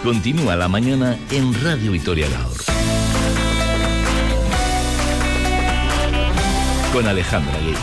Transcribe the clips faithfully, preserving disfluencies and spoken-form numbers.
Continúa la mañana en Radio Vitoria Gaur. Con Alejandra Gueites.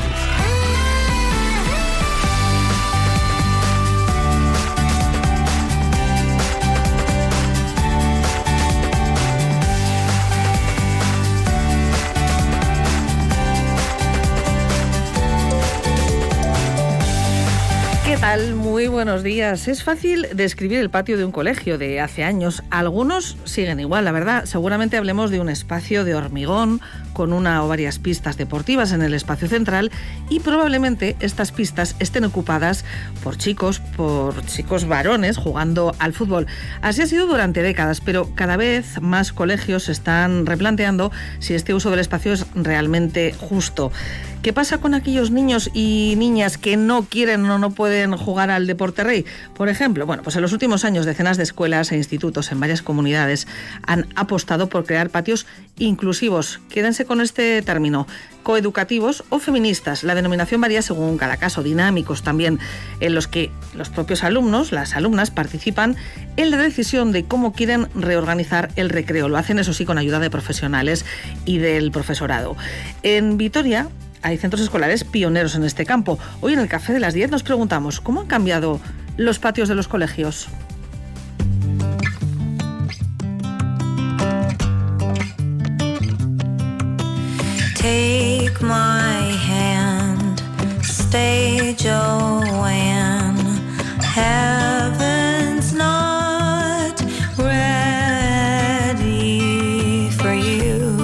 ¿Qué tal? Muy buenos días. Es fácil describir el patio de un colegio de hace años. Algunos siguen igual, la verdad. Seguramente hablemos de un espacio de hormigón con una o varias pistas deportivas en el espacio central y probablemente estas pistas estén ocupadas por chicos, por chicos varones jugando al fútbol. Así ha sido durante décadas, pero cada vez más colegios se están replanteando si este uso del espacio es realmente justo. ¿Qué pasa con aquellos niños y niñas que no quieren o no pueden jugar al deporte rey? Por ejemplo, bueno, pues en los últimos años decenas de escuelas e institutos en varias comunidades han apostado por crear patios inclusivos. Quédense con este término, coeducativos o feministas. La denominación varía según cada caso, dinámicos también, en los que los propios alumnos, las alumnas, participan en la decisión de cómo quieren reorganizar el recreo. Lo hacen, eso sí, con ayuda de profesionales y del profesorado. En Vitoria hay centros escolares pioneros en este campo. Hoy en el Café de las diez nos preguntamos ¿cómo han cambiado los patios de los colegios? Take my hand, stay Joanne, heaven's not ready for you.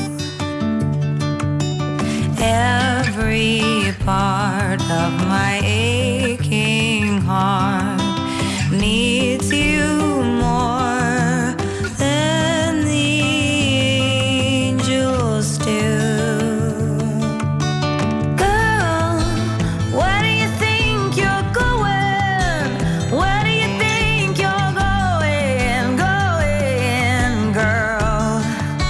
Every part of my aching heart needs you more than the angels do. Girl, where do you think you're going? Where do you think you're going, going, girl?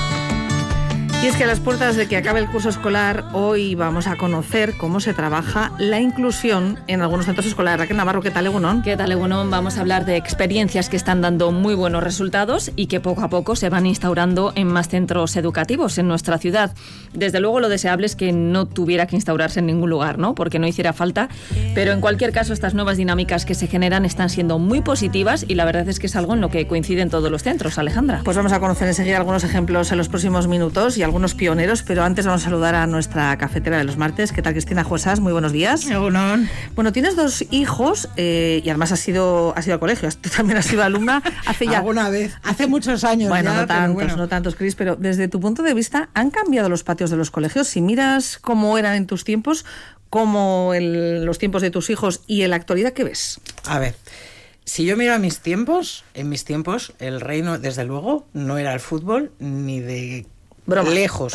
Y es que a las puertas de que acabe el curso escolar, hoy vamos a conocer cómo se trabaja la inclusión en algunos centros escolares. Raquel Navarro, ¿qué tal, Egunon? ¿Qué tal, Egunon? Vamos a hablar de experiencias que están dando muy buenos resultados y que poco a poco se van instaurando en más centros educativos en nuestra ciudad. Desde luego, lo deseable es que no tuviera que instaurarse en ningún lugar, ¿no? Porque no hiciera falta. Pero en cualquier caso, estas nuevas dinámicas que se generan están siendo muy positivas y la verdad es que es algo en lo que coinciden todos los centros. Alejandra. Pues vamos a conocer enseguida algunos ejemplos en los próximos minutos y algunos pioneros, pero antes vamos a saludar a nuestra cafetera de los martes. ¿Qué tal, Cristina Juesas? Muy buenos días. Egunon. Bueno, tienes dos hijos eh, y además has ido, has ido al colegio. Tú también has sido alumna hace ya... Alguna vez. Hace muchos años. Bueno, ya, no tantos, bueno. no tantos, Cris, pero desde tu punto de vista, ¿han cambiado los patios de los colegios? Si miras cómo eran en tus tiempos, cómo el, los tiempos de tus hijos y en la actualidad, ¿qué ves? A ver, si yo miro a mis tiempos, en mis tiempos, el reino, desde luego, no era el fútbol ni de Broma. lejos.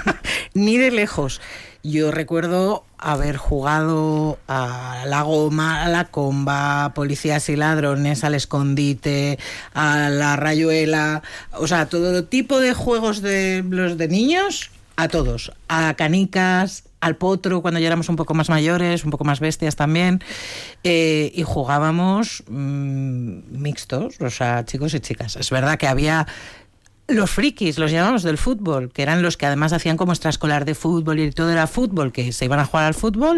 Ni de lejos. Yo recuerdo haber jugado a la goma, a la comba, policías y ladrones, al escondite, a la rayuela, o sea, todo tipo de juegos de los de niños, a todos, a canicas, al potro cuando ya éramos un poco más mayores, un poco más bestias también, eh, y jugábamos mmm, mixtos, o sea, chicos y chicas. Es verdad que había los frikis, los llamamos del fútbol, que eran los que además hacían como extraescolar de fútbol y todo era fútbol, que se iban a jugar al fútbol,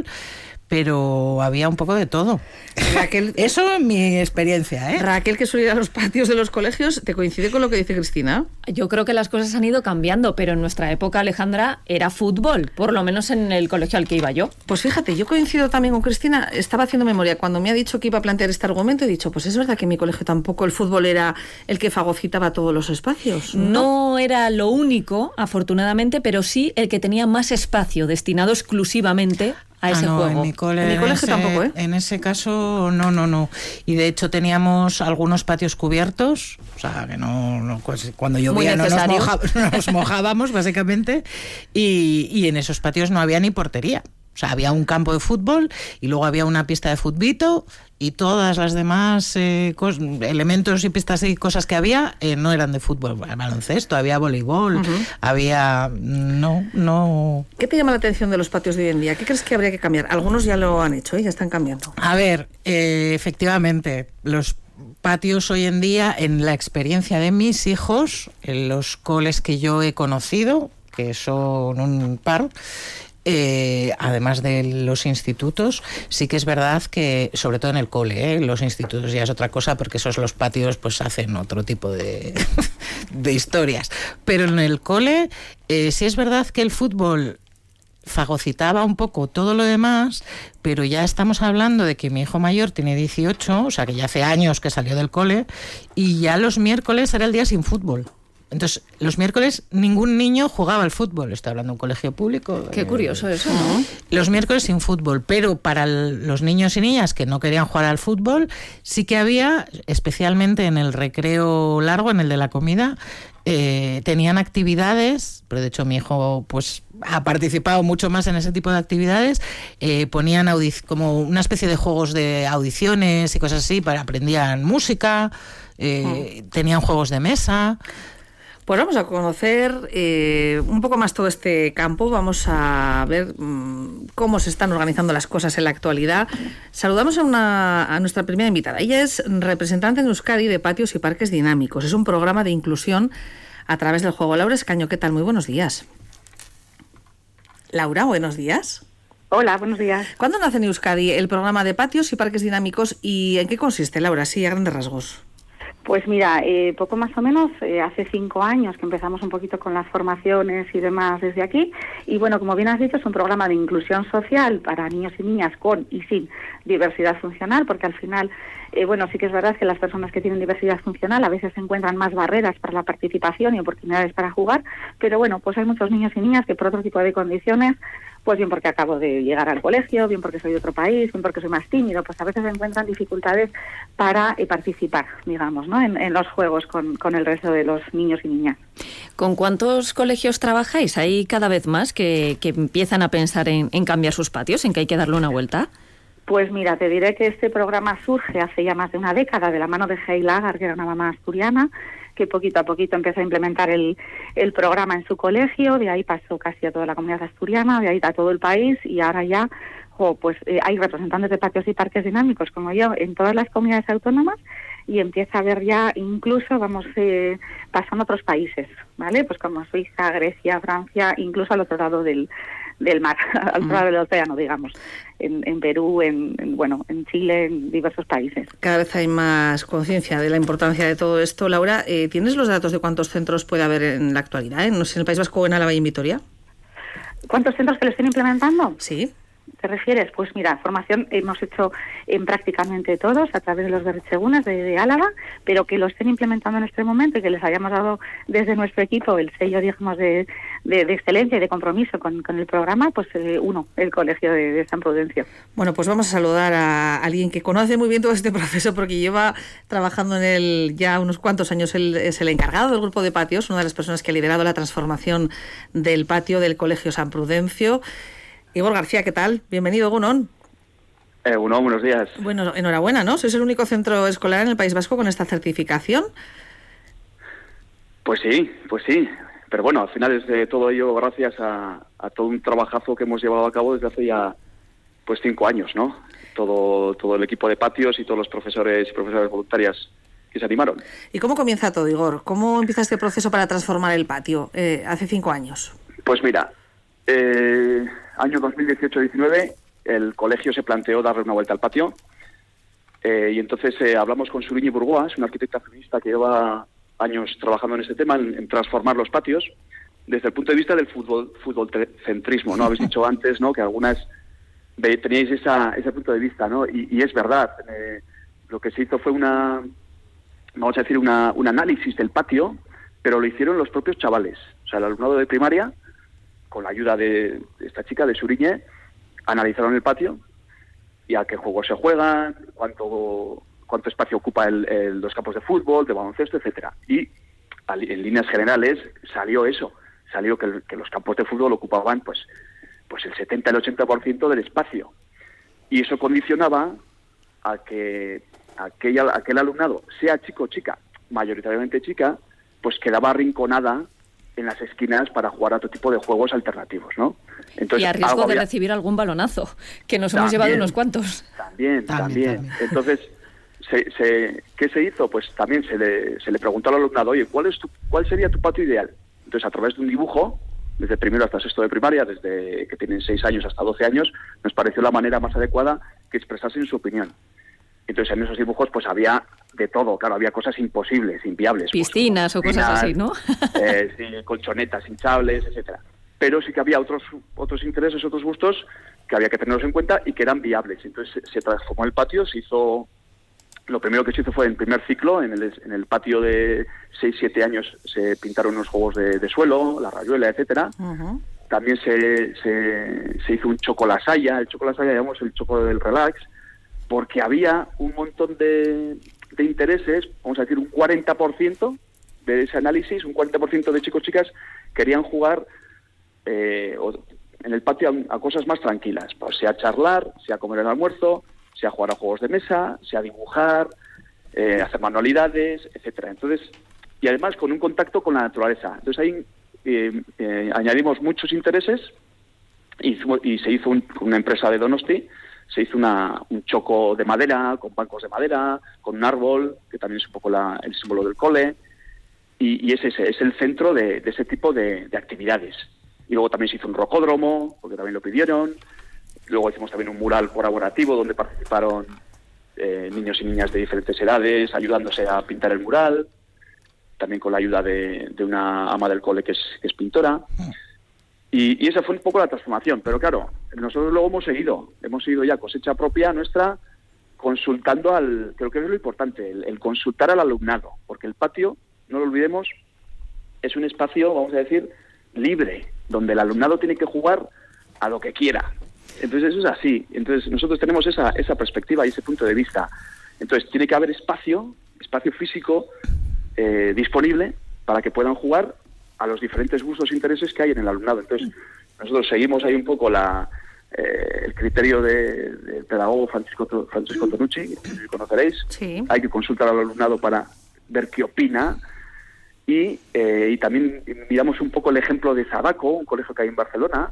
pero había un poco de todo. Raquel, eso es mi experiencia, ¿eh? Raquel, que suele ir a los patios de los colegios, ¿te coincide con lo que dice Cristina? Yo creo que las cosas han ido cambiando, pero en nuestra época, Alejandra, era fútbol, por lo menos en el colegio al que iba yo. Pues fíjate, yo coincido también con Cristina, estaba haciendo memoria, cuando me ha dicho que iba a plantear este argumento, he dicho, pues es verdad que en mi colegio tampoco el fútbol era el que fagocitaba todos los espacios. No, no era lo único, afortunadamente, pero sí el que tenía más espacio destinado exclusivamente a ese ah, no, juego. En mi, cole, en mi colegio ese, tampoco, ¿eh? En ese caso, no, no, no. Y de hecho teníamos algunos patios cubiertos, o sea, que no, no pues, cuando llovía no nos, moja, nos mojábamos, básicamente, y, y en esos patios no había ni portería. O sea, había un campo de fútbol y luego había una pista de futbito y todas las demás eh, cos- elementos y pistas y cosas que había eh, no eran de fútbol. Baloncesto, había voleibol, uh-huh. había... No, no... ¿Qué te llama la atención de los patios de hoy en día? ¿Qué crees que habría que cambiar? Algunos ya lo han hecho, ¿eh? Ya están cambiando. A ver, eh, efectivamente, los patios hoy en día, en la experiencia de mis hijos, en los coles que yo he conocido, que son un par, Eh, además de los institutos, sí que es verdad que, sobre todo en el cole, ¿eh? Los institutos ya es otra cosa, porque esos los patios pues hacen otro tipo de, de historias. Pero en el cole eh, sí es verdad que el fútbol fagocitaba un poco todo lo demás, pero ya estamos hablando de que mi hijo mayor tiene dieciocho, o sea que ya hace años que salió del cole, y ya los miércoles era el día sin fútbol. Entonces, los miércoles ningún niño jugaba al fútbol. Estoy hablando de un colegio público. Qué eh, curioso eso, ¿no? Los miércoles sin fútbol, pero para el, los niños y niñas que no querían jugar al fútbol, sí que había, especialmente en el recreo largo, en el de la comida, eh, tenían actividades, pero de hecho mi hijo pues ha participado mucho más en ese tipo de actividades, eh, ponían audic- como una especie de juegos de audiciones y cosas así, para aprendían música, eh, mm. tenían juegos de mesa. Pues vamos a conocer eh, un poco más todo este campo, vamos a ver mmm, cómo se están organizando las cosas en la actualidad. Saludamos a, una, a nuestra primera invitada. Ella es representante en Euskadi de Patios y Parques Dinámicos. Es un programa de inclusión a través del juego. Laura Escaño, ¿qué tal? Muy buenos días. Laura, buenos días. Hola, buenos días. ¿Cuándo nace en Euskadi el programa de Patios y Parques Dinámicos y en qué consiste, Laura? Sí, a grandes rasgos. Pues mira, eh, poco más o menos, eh, hace cinco años que empezamos un poquito con las formaciones y demás desde aquí. Y bueno, como bien has dicho, es un programa de inclusión social para niños y niñas con y sin diversidad funcional, porque al final, eh, bueno, sí que es verdad que las personas que tienen diversidad funcional a veces encuentran más barreras para la participación y oportunidades para jugar, pero bueno, pues hay muchos niños y niñas que por otro tipo de condiciones, pues bien porque acabo de llegar al colegio, bien porque soy de otro país, bien porque soy más tímido, pues a veces encuentran dificultades para eh, participar, digamos, ¿no? En, en los juegos con, con el resto de los niños y niñas. ¿Con cuántos colegios trabajáis? ¿Hay cada vez más que, que empiezan a pensar en, en cambiar sus patios, en que hay que darle una vuelta? Pues mira, te diré que este programa surge hace ya más de una década de la mano de Heil Agar, que era una mamá asturiana, que poquito a poquito empezó a implementar el, el programa en su colegio, de ahí pasó casi a toda la comunidad asturiana, de ahí a todo el país, y ahora ya oh, pues eh, hay representantes de patios y parques dinámicos como yo en todas las comunidades autónomas, y empieza a haber ya incluso, vamos, eh, pasando a otros países, ¿vale? Pues como Suiza, Grecia, Francia, incluso al otro lado del, del mar, al otro lado del océano, digamos, en, en Perú, en, en, bueno, en Chile, en diversos países. Cada vez hay más conciencia de la importancia de todo esto. Laura, eh, ¿tienes los datos de cuántos centros puede haber en la actualidad, en, no sé, en el País Vasco o en Álava y en Vitoria? ¿Cuántos centros que lo estén implementando? Sí. ¿Te refieres? Pues mira, formación hemos hecho en prácticamente todos a través de los berritzegunes de, de Álava, pero que lo estén implementando en este momento y que les hayamos dado desde nuestro equipo el sello, digamos, de, de, de excelencia y de compromiso con, con el programa, pues eh, uno, el Colegio de, de San Prudencio. Bueno, pues vamos a saludar a alguien que conoce muy bien todo este proceso porque lleva trabajando en él ya unos cuantos años. Él es el encargado del grupo de patios, una de las personas que ha liderado la transformación del patio del Colegio San Prudencio. Igor García, ¿qué tal? Bienvenido, Egunon. Egunon, buenos días. Bueno, enhorabuena, ¿no? Sois el único centro escolar en el País Vasco con esta certificación. Pues sí, pues sí. Pero bueno, al final es de todo ello gracias a, a todo un trabajazo que hemos llevado a cabo desde hace ya pues cinco años, ¿no? Todo, todo el equipo de patios y todos los profesores y profesoras voluntarias que se animaron. ¿Y cómo comienza todo, Igor? ¿Cómo empieza este proceso para transformar el patio eh, hace cinco años? Pues mira, eh, año dos mil dieciocho diecinueve, el colegio se planteó darle una vuelta al patio eh, y entonces eh, hablamos con Suriñi Burgoa, es una arquitecta feminista que lleva años trabajando en este tema, en, en transformar los patios desde el punto de vista del fútbol, fútbol centrismo, ¿no? Habéis dicho antes, ¿no?, que algunas ve, teníais esa, ese punto de vista, ¿no? Y, y es verdad, eh, lo que se hizo fue una, vamos a decir, una, un análisis del patio, pero lo hicieron los propios chavales, o sea, el alumnado de primaria, con la ayuda de esta chica, de Suriñe, analizaron el patio y a qué juegos se juegan, cuánto cuánto espacio ocupa el, el, los campos de fútbol, de baloncesto, etcétera. Y en líneas generales salió eso, salió que, el, que los campos de fútbol ocupaban pues pues el setenta, el ochenta por ciento del espacio. Y eso condicionaba a que aquella, aquel alumnado, sea chico o chica, mayoritariamente chica, pues quedaba arrinconada en las esquinas para jugar a otro tipo de juegos alternativos, ¿no? Entonces, y a riesgo había... de recibir algún balonazo, que nos también, hemos llevado unos cuantos. También, también, también. también. Entonces, se, se, ¿qué se hizo? Pues también se le, se le preguntó al alumnado, oye, ¿cuál, es tu, ¿cuál sería tu patio ideal? Entonces, a través de un dibujo, desde primero hasta sexto de primaria, desde que tienen seis años hasta doce años, nos pareció la manera más adecuada que expresasen su opinión. Entonces, en esos dibujos pues había de todo, claro, había cosas imposibles, inviables. Piscinas pues, o cosas así, ¿no? Eh, sí, colchonetas hinchables, etcétera. Pero sí que había otros otros intereses, otros gustos que había que tenerlos en cuenta y que eran viables. Entonces se, se transformó el patio, se hizo... Lo primero que se hizo fue en primer ciclo, en el, en el patio de seis siete años se pintaron unos juegos de, de suelo, la rayuela, etcétera. Uh-huh. También se, se, se hizo un chocolasaya, el chocolasaya llamamos el choco del relax, porque había un montón de, de intereses, vamos a decir un cuarenta por ciento de ese análisis, un cuarenta por ciento de chicos y chicas querían jugar eh, en el patio a, a cosas más tranquilas, pues sea charlar, sea comer el almuerzo, sea jugar a juegos de mesa, sea dibujar, eh, hacer manualidades, etcétera. Entonces, y además con un contacto con la naturaleza. Entonces ahí eh, eh, añadimos muchos intereses y, y se hizo un, una empresa de Donosti, se hizo una, un choco de madera, con bancos de madera, con un árbol, que también es un poco la, el símbolo del cole, y, y es ese, es el centro de, de ese tipo de, de actividades. Y luego también se hizo un rocódromo, porque también lo pidieron. Luego hicimos también un mural colaborativo donde participaron eh, niños y niñas de diferentes edades, ayudándose a pintar el mural, también con la ayuda de, de una ama del cole que es, que es pintora. Y, y esa fue un poco la transformación. Pero claro, nosotros luego hemos seguido, hemos seguido ya cosecha propia nuestra, consultando al, creo que es lo importante, el, el consultar al alumnado, porque el patio, no lo olvidemos, es un espacio, vamos a decir, libre, donde el alumnado tiene que jugar a lo que quiera. Entonces eso es así. Entonces nosotros tenemos esa esa perspectiva y ese punto de vista. Entonces tiene que haber espacio, espacio físico eh, disponible para que puedan jugar a los diferentes gustos e intereses que hay en el alumnado. Entonces nosotros seguimos ahí un poco la eh, el criterio de, del pedagogo Francisco Francisco Tonucci, que conoceréis. Sí. Hay que consultar al alumnado para ver qué opina. Y, eh, y también miramos un poco el ejemplo de Zabaco, un colegio que hay en Barcelona.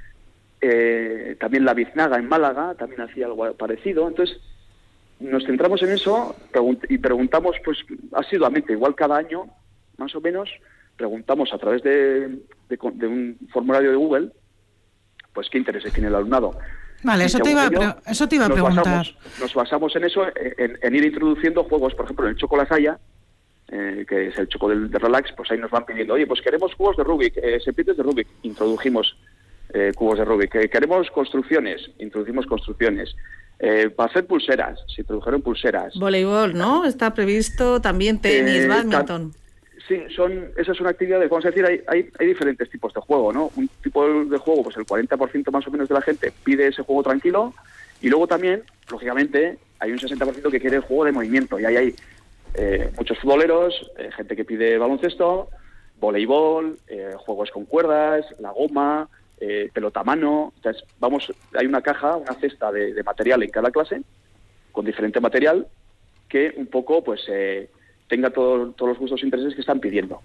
Eh, también la Biznaga en Málaga también hacía algo parecido. Entonces nos centramos en eso pregunt- y preguntamos pues asiduamente, igual cada año más o menos, preguntamos a través de, de, de un formulario de Google pues qué intereses tiene el alumnado. Vale, eso te, iba, ello, eso te iba a preguntar. Basamos, nos basamos en eso, en, en ir introduciendo juegos, por ejemplo en el chocolasaya, eh, que es el choco del de relax, pues ahí nos van pidiendo, oye, pues queremos juegos de Rubik, eh, serpientes de Rubik, introdujimos Eh, cubos de Rubik. Eh, queremos construcciones, introducimos construcciones. Eh, para hacer pulseras, se introdujeron pulseras. Voleibol, ¿no? Está previsto también tenis, eh, badminton. Ta- sí, son, esas son actividades, vamos a decir, hay, hay, hay diferentes tipos de juego, ¿no? Un tipo de juego, pues el cuarenta por ciento más o menos de la gente pide ese juego tranquilo, y luego también, lógicamente, hay un sesenta por ciento que quiere el juego de movimiento, y ahí hay eh, muchos futboleros, eh, gente que pide baloncesto, voleibol, eh, juegos con cuerdas, la goma, Eh, pelota a mano. Entonces, vamos, hay una caja, una cesta de, de material en cada clase, con diferente material, que un poco pues eh, tenga todo, todos los gustos e intereses que están pidiendo.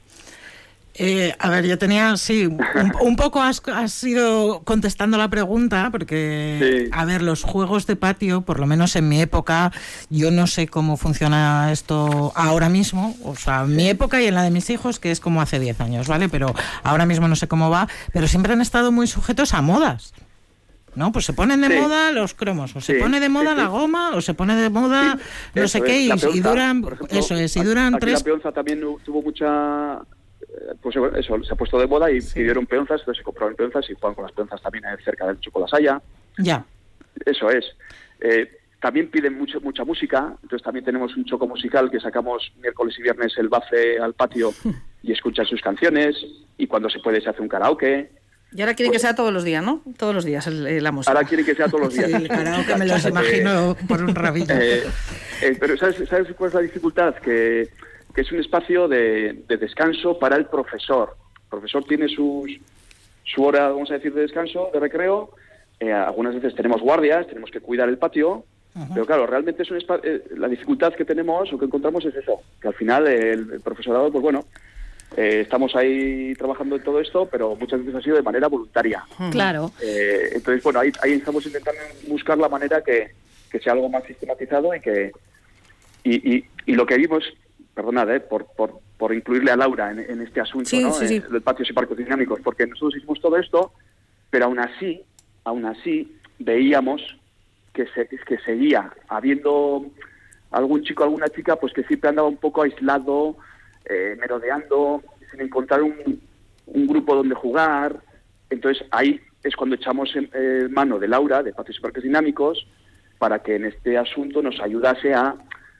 Eh, a ver, yo tenía, sí, un, un poco has, has ido contestando la pregunta, porque, sí. A ver, los juegos de patio, por lo menos en mi época, yo no sé cómo funciona esto ahora mismo, o sea, en mi época y en la de mis hijos, que es como hace diez años, ¿vale? Pero ahora mismo no sé cómo va, pero siempre han estado muy sujetos a modas. ¿No? Pues se ponen de sí. moda los cromos, o se sí, pone de moda sí, sí. la goma, o se pone de moda sí, no sé qué, y, peonza, y duran, ejemplo, eso es, y duran aquí tres... La peonza también tuvo mucha... Pues eso, se ha puesto de moda y sí. pidieron peonzas, entonces se compraron peonzas y juegan con las peonzas también cerca del chocolasaya. Ya. Eso es. Eh, también piden mucho, mucha música, entonces también tenemos un choco musical que sacamos miércoles y viernes el bafe al patio y escuchan sus canciones, y cuando se puede se hace un karaoke. Y ahora quieren pues, que sea todos los días, ¿no? Todos los días el, la música. Ahora quieren que sea todos los días. Sí, el karaoke me los imagino eh, por un rabillo. Eh, eh, pero ¿sabes, ¿sabes cuál es la dificultad? Que... que es un espacio de, de descanso para el profesor. El profesor tiene sus, su hora, vamos a decir, de descanso, de recreo. Eh, algunas veces tenemos guardias, tenemos que cuidar el patio. Uh-huh. Pero claro, realmente es un espa- eh, la dificultad que tenemos o que encontramos es eso, que al final el, el profesorado, pues bueno, eh, estamos ahí trabajando en todo esto, pero muchas veces ha sido de manera voluntaria. Claro. Eh, entonces, bueno, ahí, ahí estamos intentando buscar la manera que, que sea algo más sistematizado y que Y, y, y lo que vimos, perdonad, eh, por, por, por incluirle a Laura en, en este asunto, sí, ¿no? sí, sí. Eh, del patios y parques dinámicos, porque nosotros hicimos todo esto, pero aún así, aún así veíamos que se, que seguía habiendo algún chico, alguna chica, pues que siempre andaba un poco aislado, eh, merodeando, sin encontrar un, un grupo donde jugar. Entonces ahí es cuando echamos en eh, mano de Laura, de Patios y Parques Dinámicos, para que en este asunto nos ayudase a,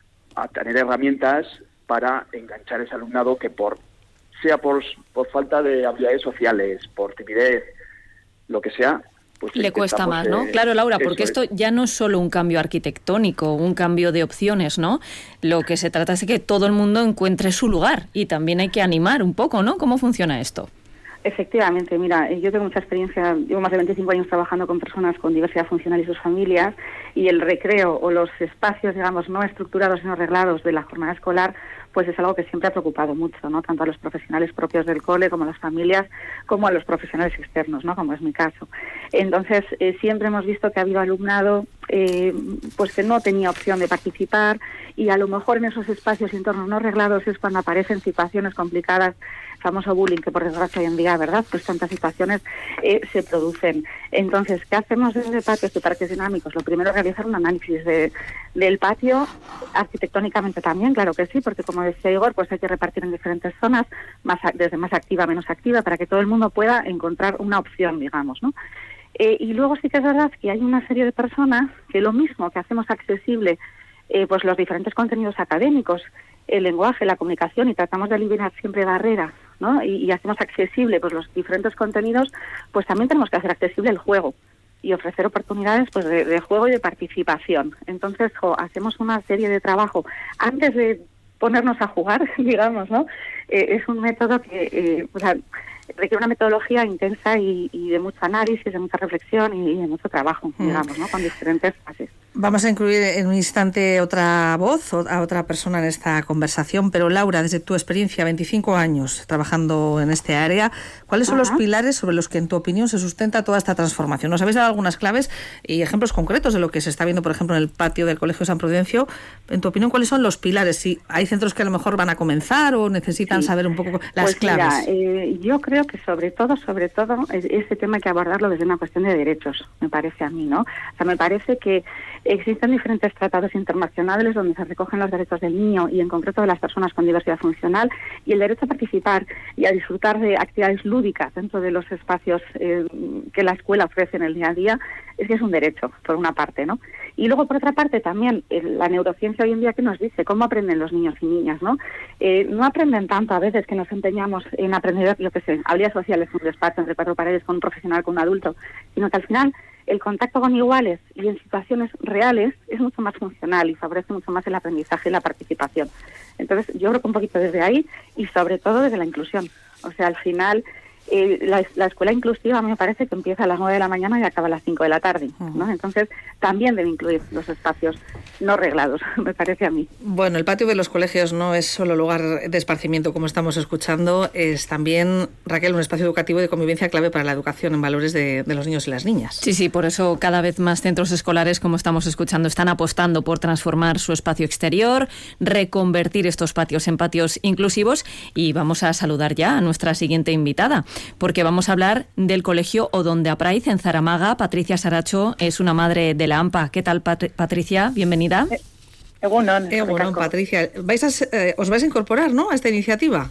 a tener herramientas para enganchar ese alumnado que por sea por, por falta de habilidades sociales, por timidez, lo que sea, pues le cuesta más, ¿no? Eh, claro, Laura, porque es. esto ya no es solo un cambio arquitectónico, un cambio de opciones, ¿no? Lo que se trata es de que todo el mundo encuentre su lugar y también hay que animar un poco, ¿no? ¿Cómo funciona esto? Efectivamente, mira, yo tengo mucha experiencia, llevo más de veinticinco años trabajando con personas con diversidad funcional y sus familias, y el recreo o los espacios, digamos, no estructurados y no arreglados de la jornada escolar, pues es algo que siempre ha preocupado mucho, ¿no? Tanto a los profesionales propios del cole, como a las familias, como a los profesionales externos, ¿no? Como es mi caso. Entonces, eh, siempre hemos visto que ha habido alumnado eh, pues que no tenía opción de participar, y a lo mejor en esos espacios y entornos no arreglados es cuando aparecen situaciones complicadas, famoso bullying, que por desgracia hoy en día, ¿verdad?, pues tantas situaciones eh, se producen. Entonces, ¿qué hacemos desde Patios y Parques Dinámicos? Lo primero es realizar un análisis de, del patio, arquitectónicamente también, claro que sí, porque como decía Igor, pues hay que repartir en diferentes zonas, más desde más activa a menos activa, para que todo el mundo pueda encontrar una opción, digamos, ¿no? Eh, y luego sí que es verdad que hay una serie de personas que lo mismo que hacemos accesible eh, pues los diferentes contenidos académicos, el lenguaje, la comunicación, y tratamos de eliminar siempre barreras, ¿no? Y, y hacemos accesible pues los diferentes contenidos, pues también tenemos que hacer accesible el juego y ofrecer oportunidades pues de, de juego y de participación. Entonces, jo, hacemos una serie de trabajo antes de ponernos a jugar, digamos, ¿no? Eh, es un método que eh, o sea, requiere una metodología intensa y, y de mucho análisis, de mucha reflexión y, y de mucho trabajo, mm. digamos, ¿no? Con diferentes fases. Vamos a incluir en un instante otra voz, a otra persona en esta conversación, pero Laura, desde tu experiencia, veinticinco años trabajando en este área, ¿cuáles son Ajá. los pilares sobre los que, en tu opinión, se sustenta toda esta transformación? Nos habéis dado algunas claves y ejemplos concretos de lo que se está viendo, por ejemplo, en el patio del Colegio San Prudencio. En tu opinión, ¿cuáles son los pilares? Si hay centros que a lo mejor van a comenzar o necesitan sí. saber un poco las pues claves. Mira, eh, yo creo que sobre todo, sobre todo, ese tema hay que abordarlo desde una cuestión de derechos, me parece a mí, ¿no? O sea, me parece que existen diferentes tratados internacionales donde se recogen los derechos del niño y en concreto de las personas con diversidad funcional, y el derecho a participar y a disfrutar de actividades lúdicas dentro de los espacios eh, que la escuela ofrece en el día a día, es que es un derecho, por una parte, ¿no? Y luego, por otra parte, también eh, la neurociencia hoy en día que nos dice cómo aprenden los niños y niñas, ¿no? Eh, no aprenden tanto a veces que nos empeñamos en aprender, yo qué sé, habilidades sociales en un despacho, entre cuatro paredes, con un profesional, con un adulto, sino que al final el contacto con iguales y en situaciones reales es mucho más funcional y favorece mucho más el aprendizaje y la participación. Entonces, yo creo que un poquito desde ahí y sobre todo desde la inclusión. O sea, al final, eh, la, la escuela inclusiva a mí me parece que empieza a las nueve de la mañana y acaba a las cinco de la tarde, ¿no? Entonces, también debe incluir los espacios no reglados, me parece a mí. Bueno, el patio de los colegios no es solo lugar de esparcimiento, como estamos escuchando, es también, Raquel, un espacio educativo de convivencia clave para la educación en valores de, de los niños y las niñas. Sí, sí, por eso cada vez más centros escolares, como estamos escuchando, están apostando por transformar su espacio exterior, reconvertir estos patios en patios inclusivos, y vamos a saludar ya a nuestra siguiente invitada, porque vamos a hablar del Colegio Odón de Apraiz en Zaramaga. Patricia Saracho es una madre de la AMPA. ¿Qué tal, Pat- Patricia? Bienvenida. Eh, Egunon, Egunon, Patricia. Vais a, eh, os vais a incorporar, ¿no?, a esta iniciativa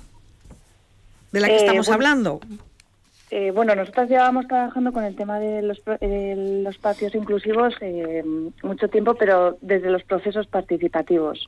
de la que eh, estamos bueno, hablando. Eh, bueno, nosotros llevábamos trabajando con el tema de los, eh, los patios inclusivos eh, mucho tiempo, pero desde los procesos participativos.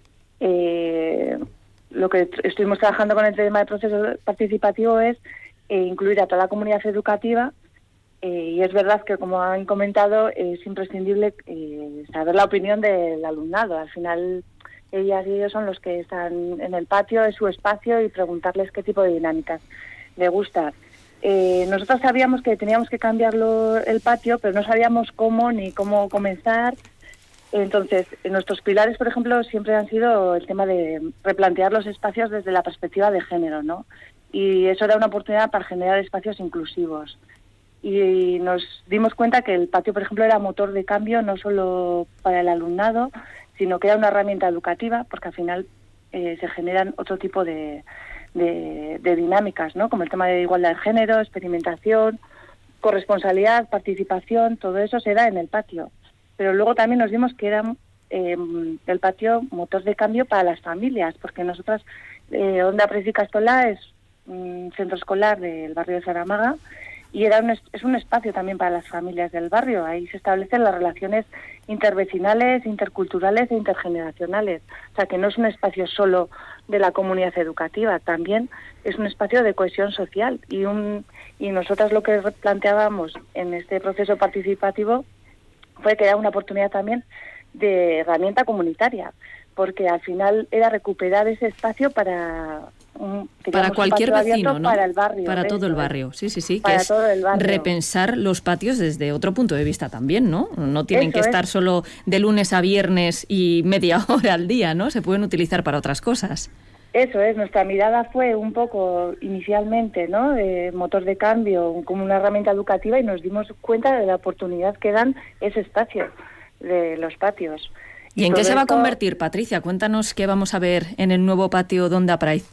Eh, lo que estuvimos trabajando con el tema de proceso participativo es eh, incluir a toda la comunidad educativa. Eh, y es verdad que, como han comentado, eh, es imprescindible eh, saber la opinión del alumnado. Al final, ellas y ellos son los que están en el patio, es su espacio, y preguntarles qué tipo de dinámicas le gusta. Eh, nosotros sabíamos que teníamos que cambiarlo el patio, pero no sabíamos cómo ni cómo comenzar. Entonces, nuestros pilares, por ejemplo, siempre han sido el tema de replantear los espacios desde la perspectiva de género, ¿no? Y eso era una oportunidad para generar espacios inclusivos. Y nos dimos cuenta que el patio, por ejemplo, era motor de cambio no solo para el alumnado, sino que era una herramienta educativa, porque al final eh, se generan otro tipo de, de, de dinámicas, ¿no? Como el tema de igualdad de género, experimentación, corresponsabilidad, participación, todo eso se da en el patio. Pero luego también nos dimos que era eh, el patio motor de cambio para las familias, porque nosotras, eh, Onda Pres y Castolá es un centro escolar del barrio de Zaramaga, y era un, es un espacio también para las familias del barrio. Ahí se establecen las relaciones intervecinales, interculturales e intergeneracionales. O sea, que no es un espacio solo de la comunidad educativa, también es un espacio de cohesión social. Y, un, y nosotras lo que planteábamos en este proceso participativo fue que era una oportunidad también de herramienta comunitaria, porque al final era recuperar ese espacio para... Un, para cualquier vecino, ¿no? Para el barrio. Para todo el barrio, sí, sí, sí. Para que es todo el barrio. Repensar los patios desde otro punto de vista también, ¿no? No tienen Eso que estar es. solo de lunes a viernes y media hora al día, ¿no? Se pueden utilizar para otras cosas. Eso es, nuestra mirada fue un poco inicialmente, ¿no? Eh, motor de cambio, como una herramienta educativa, y nos dimos cuenta de la oportunidad que dan ese espacio de los patios. ¿Y, ¿Y en qué se va esto, a convertir, Patricia? Cuéntanos qué vamos a ver en el nuevo patio de Onda Pride.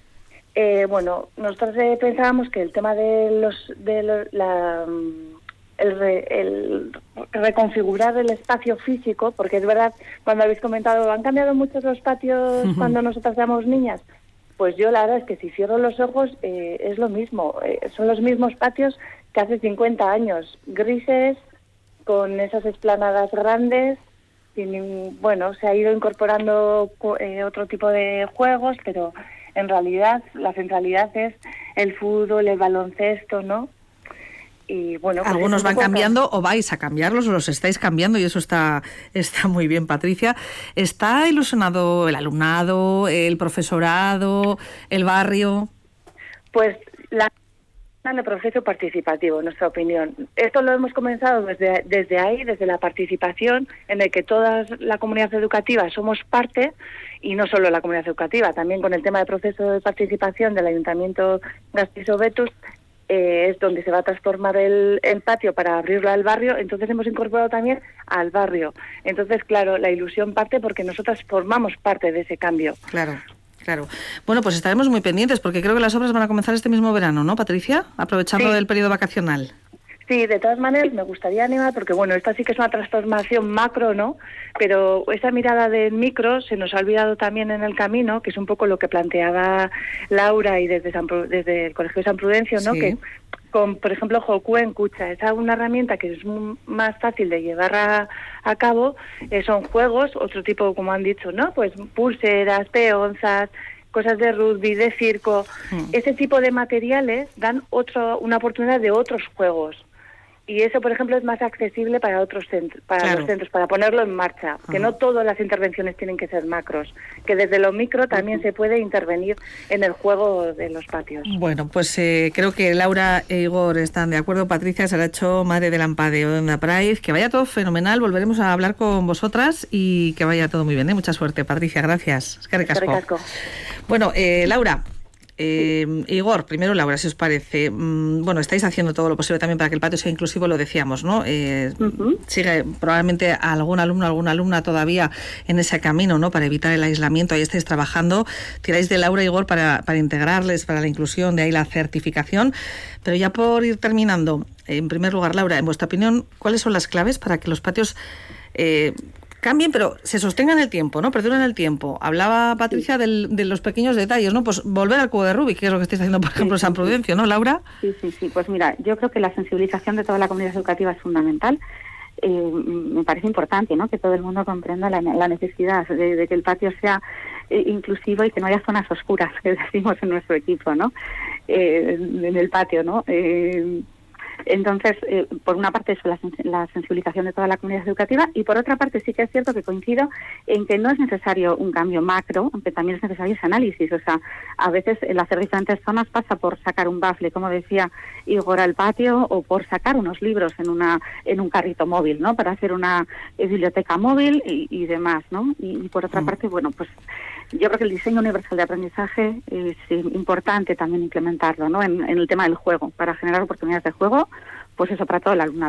Eh, bueno, nosotros eh, pensábamos que el tema de los de lo, la el, re, el reconfigurar el espacio físico, porque es verdad, cuando habéis comentado, han cambiado muchos los patios uh-huh. cuando nosotras éramos niñas, pues yo la verdad es que si cierro los ojos eh, es lo mismo, eh, son los mismos patios que hace cincuenta años, grises, con esas esplanadas grandes, sin, bueno, se ha ido incorporando eh, otro tipo de juegos, pero en realidad la centralidad es el fútbol, el baloncesto, ¿no? Y bueno, pues algunos van cambiando o vais a cambiarlos o los estáis cambiando, y eso está está muy bien, Patricia. ¿Está ilusionado el alumnado, el profesorado, el barrio? Pues la en el proceso participativo, en nuestra opinión. Esto lo hemos comenzado desde, desde ahí, desde la participación, en el que toda la comunidad educativa somos parte, y no solo la comunidad educativa, también con el tema del proceso de participación del Ayuntamiento Gasteiz-Betus, eh, es donde se va a transformar el, el patio para abrirlo al barrio. Entonces hemos incorporado también al barrio. Entonces, claro, la ilusión parte porque nosotras formamos parte de ese cambio. Claro. Claro. Bueno, pues estaremos muy pendientes, porque creo que las obras van a comenzar este mismo verano, ¿no, Patricia? Aprovechando sí. el periodo vacacional. Sí, de todas maneras me gustaría animar, porque bueno, esta sí que es una transformación macro, ¿no? Pero esa mirada del micro se nos ha olvidado también en el camino, que es un poco lo que planteaba Laura y desde, San, desde el Colegio de San Prudencio, ¿no? Sí. Que con, por ejemplo, Joku en Kucha, es una herramienta que es muy, más fácil de llevar a, a cabo, eh, son juegos, otro tipo, como han dicho, ¿no? Pues pulseras, peonzas, cosas de rugby, de circo, mm. ese tipo de materiales dan otro, una oportunidad de otros juegos. Y eso, por ejemplo, es más accesible para otros centros, para claro. los centros, para ponerlo en marcha. Uh-huh. Que no todas las intervenciones tienen que ser macros, que desde lo micro también uh-huh. se puede intervenir en el juego de los patios. Bueno, pues eh, creo que Laura e Igor están de acuerdo. Patricia se la ha hecho madre del Ampade de Onda Pride. Que vaya todo fenomenal. Volveremos a hablar con vosotras y que vaya todo muy bien. ¿eh? Mucha suerte, Patricia. Gracias. Es que ricasco. Bueno, eh, Laura. Eh, Igor, primero Laura, si os parece, mm, bueno, estáis haciendo todo lo posible también para que el patio sea inclusivo, lo decíamos, ¿no? Eh, uh-huh. Sigue probablemente algún alumno, alguna alumna todavía en ese camino, ¿no? Para evitar el aislamiento, ahí estáis trabajando, tiráis de Laura y Igor para, para integrarles, para la inclusión, de ahí la certificación, pero ya por ir terminando, en primer lugar, Laura, en vuestra opinión, ¿cuáles son las claves para que los patios eh, cambien, pero se sostengan el tiempo, ¿no? Perduren el tiempo. Hablaba Patricia sí. del, de los pequeños detalles, ¿no? Pues volver al cubo de Rubik, que es lo que estáis haciendo, por ejemplo, en sí, San Prudencio, ¿no, Laura? Sí, sí, sí. Pues mira, yo creo que la sensibilización de toda la comunidad educativa es fundamental. Eh, me parece importante, ¿no? Que todo el mundo comprenda la, la necesidad de, de que el patio sea eh, inclusivo y que no haya zonas oscuras, que decimos en nuestro equipo, ¿no? Eh, en el patio, ¿no? Eh, Entonces, eh, por una parte eso, la, la sensibilización de toda la comunidad educativa, y por otra parte sí que es cierto que coincido en que no es necesario un cambio macro, aunque también es necesario ese análisis. O sea, a veces el hacer diferentes zonas pasa por sacar un bafle, como decía Igor, al patio, o por sacar unos libros en una en un carrito móvil, ¿no? Para hacer una eh, biblioteca móvil y, y demás, ¿no? Y, y por otra mm. parte, bueno, pues yo creo que el diseño universal de aprendizaje es importante también implementarlo, ¿no? En, en el tema del juego, para generar oportunidades de juego, pues eso, para todo el alumnado.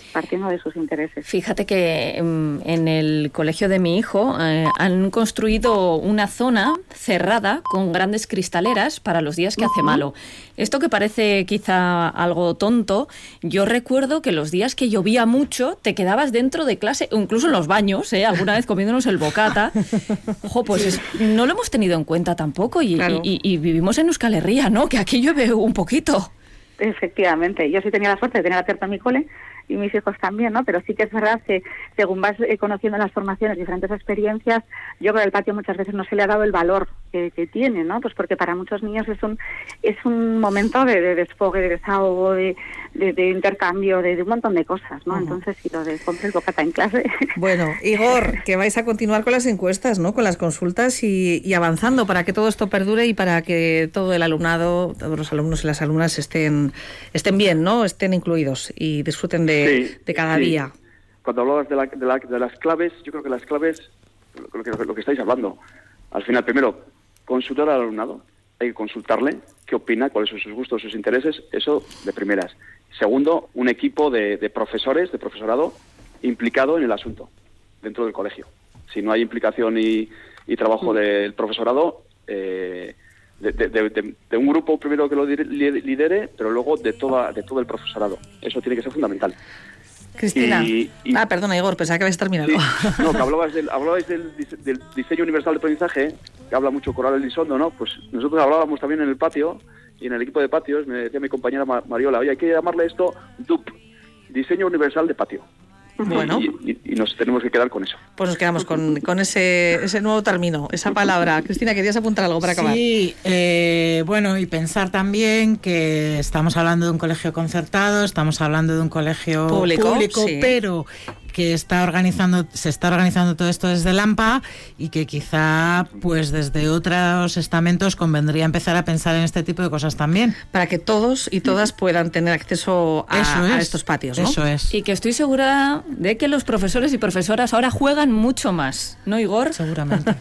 partiendo de sus intereses. Fíjate que mm, en el colegio de mi hijo eh, han construido una zona cerrada con grandes cristaleras para los días que hace malo. Esto que parece quizá algo tonto, yo recuerdo que los días que llovía mucho te quedabas dentro de clase, o incluso en los baños, ¿eh? Alguna vez comiéndonos el bocata. Ojo, pues es, no lo hemos tenido en cuenta tampoco y, Claro. y, y vivimos en Euskal Herria, ¿no? Que aquí llueve un poquito. Efectivamente, yo sí tenía la suerte de tener abierto mi cole y mis hijos también, ¿no? Pero sí que es verdad que según vas eh, conociendo las formaciones, diferentes experiencias, yo creo que el patio muchas veces no se le ha dado el valor que, que tiene, ¿no? Pues porque para muchos niños es un es un momento de, de desfogue, de desahogo, de, de, de intercambio, de, de un montón de cosas, ¿no? Ujú. Entonces, si lo de comprar el bocata en clase... Bueno, Igor, que vais a continuar con las encuestas, ¿no? Con las consultas y, y avanzando para que todo esto perdure y para que todo el alumnado, todos los alumnos y las alumnas estén estén bien, ¿no? Estén incluidos y disfruten de, Sí, de cada sí. día. Cuando hablabas de, la, de, la- de las claves, yo creo que las claves, lo que, lo que estáis hablando, al final, primero, consultar al alumnado, hay que consultarle qué opina, cuáles son sus gustos, sus intereses, eso de primeras. Segundo, un equipo de, de profesores, de profesorado, implicado en el asunto, dentro del colegio. Si no hay implicación y, y trabajo del profesorado, eh, de, de- de- de- de un grupo primero que lo dir- li- lidere, pero luego de, toda, de todo el profesorado. Eso tiene que ser fundamental. Cristina. Y- y- Ah, perdona, Igor, pensaba que habéis terminado. Sí, no, que hablabas del, hablabais del, dise- del diseño universal de aprendizaje, que habla mucho Coral Elizondo, ¿no? Pues nosotros hablábamos también en el patio, y en el equipo de patios, me decía mi compañera Ma- Mariola, oye, hay que llamarle esto D U P, Diseño Universal de Patio. Bueno. Y, y- y nos tenemos que quedar con eso. Pues nos quedamos con, con ese, ese nuevo término, esa palabra. Cristina, ¿querías apuntar algo para acabar? Sí, eh, bueno, y pensar también que estamos hablando de un colegio concertado, estamos hablando de un colegio Público, público, sí. pero que está organizando, se está organizando todo esto desde Lampa y que quizá, pues desde otros estamentos convendría empezar a pensar en este tipo de cosas también. Para que todos y todas puedan tener acceso a, Eso es, a estos patios, ¿no? Eso es. Y que estoy segura de que los profesores y profesoras ahora juegan mucho más, ¿no, Igor? Seguramente.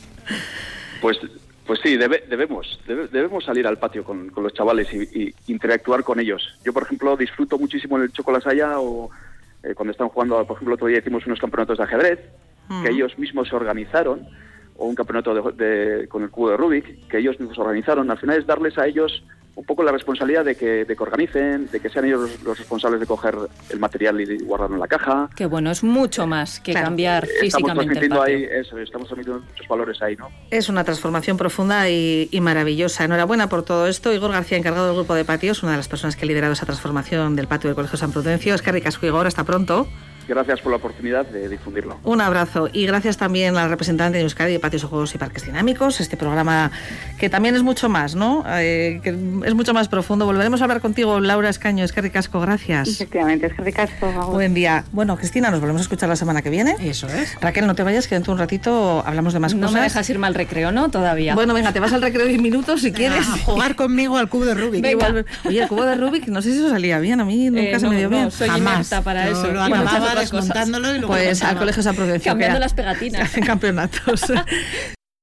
Pues pues sí, debe- debemos debe- debemos salir al patio con, con los chavales y, y interactuar con ellos. Yo, por ejemplo, disfruto muchísimo en el Chocolasaya o eh, cuando están jugando, por ejemplo, otro día hicimos unos campeonatos de ajedrez, que ellos mismos se organizaron, o un campeonato de, de- con el cubo de Rubik, que ellos mismos organizaron. Al final es darles a ellos un poco la responsabilidad de que, de que organicen, de que sean ellos los, los responsables de coger el material y de guardarlo en la caja. Que bueno, es mucho más que Claro. cambiar Estamos físicamente el transmitiendo patio. ahí, eso, estamos transmitiendo muchos valores ahí, ¿no? Es una transformación profunda y, y maravillosa. Enhorabuena por todo esto. Igor García, encargado del grupo de patios, una de las personas que ha liderado esa transformación del patio del Colegio San Prudencio. Es que ricasco, Igor. Hasta pronto. Gracias por la oportunidad de difundirlo. Un abrazo y gracias también a la representante de Euskadi de Patios, Juegos y Parques Dinámicos, este programa que también es mucho más, ¿no? Eh, que es mucho más profundo. Volveremos a hablar contigo, Laura Escaño. Es que ricasco, gracias. Efectivamente, es que ricasco. Buen día. Bueno, Cristina, nos volvemos a escuchar la semana que viene. Eso es. Raquel, no te vayas, que dentro de un ratito hablamos de más No cosas. me dejas irme al recreo, ¿no? Todavía. Bueno, venga, te vas al recreo diez minutos si quieres. A jugar conmigo al cubo de Rubik. Venga. Oye, el cubo de Rubik, no sé si eso salía bien, a mí nunca Eh, se no, me dio no, bien. soy Jamás. inepta para Yo eso. lo Y muchas acababa otras cosas. desmontándolo y luego Pues lo al Colegio San Prudencio. Cambiando que las pegatinas. hacen campeonatos.